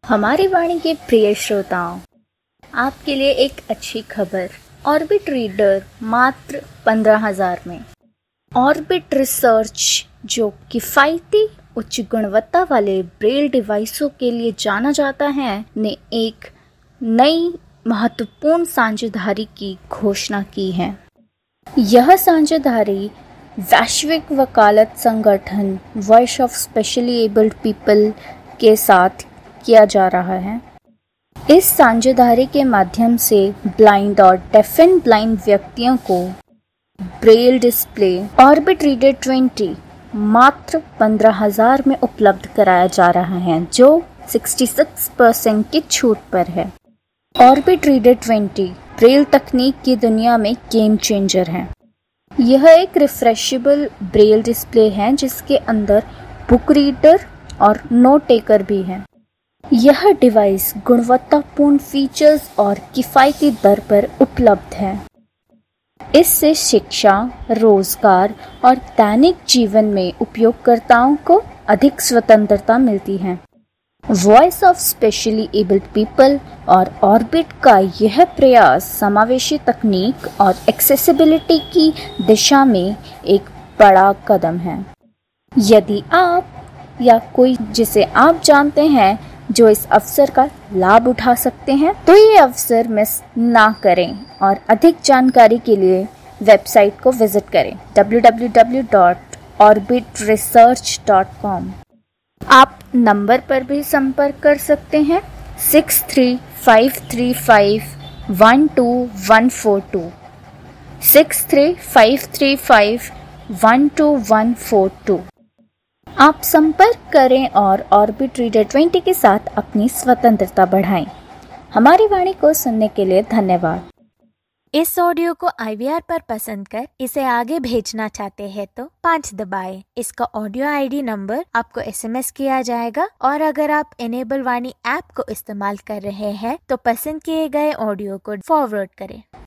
हमारी वाणी के प्रिय श्रोताओं, आपके लिए एक अच्छी खबर। ऑर्बिट रीडर मात्र 15,000 में। ऑर्बिट रिसर्च, जो किफ़ायती उच्च गुणवत्ता वाले ब्रेल डिवाइसों के लिए जाना जाता है, ने एक नई महत्वपूर्ण साझेदारी की घोषणा की है। यह साझेदारी वैश्विक वकालत संगठन voice of specially abled people के साथ किया जा रहा है। इस साझेदारी के माध्यम से ब्लाइंड और डेफ एंड ब्लाइंड व्यक्तियों को ब्रेल डिस्प्ले ऑर्बिट रीडर 20 मात्र 15,000 में उपलब्ध कराया जा रहा है, जो 66% की छूट पर है। ऑर्बिट रीडर 20 ब्रेल तकनीक की दुनिया में गेम चेंजर है। यह एक रिफ्रेशेबल ब्रेल डिस्प्ले है जिसके अंदर बुक रीडर और नोट टेकर भी है। यह डिवाइस गुणवत्तापूर्ण फीचर्स और किफ़ायती दर पर उपलब्ध है। इससे शिक्षा, रोजगार और दैनिक जीवन में उपयोगकर्ताओं को अधिक स्वतंत्रता मिलती है। Voice of specially abled people और ऑर्बिट का यह प्रयास समावेशी तकनीक और एक्सेसिबिलिटी की दिशा में एक बड़ा कदम है। यदि आप या कोई जिसे आप जानते हैं जो इस अवसर का लाभ उठा सकते हैं, तो ये अवसर मिस ना करें और अधिक जानकारी के लिए वेबसाइट को विजिट करें www.orbitresearch.com। आप नंबर पर भी संपर्क कर सकते हैं 6353512142 6353512142। आप संपर्क करें और ऑर्बिट रीडर 20 के साथ अपनी स्वतंत्रता बढ़ाएं। हमारी वाणी को सुनने के लिए धन्यवाद। इस ऑडियो को IVR पर पसंद कर इसे आगे भेजना चाहते हैं तो 5 दबाएं। इसका ऑडियो ID नंबर आपको SMS किया जाएगा और अगर आप इनेबल वाणी ऐप को इस्तेमाल कर रहे हैं तो पसंद किए गए ऑडियो को फॉरवर्ड करें।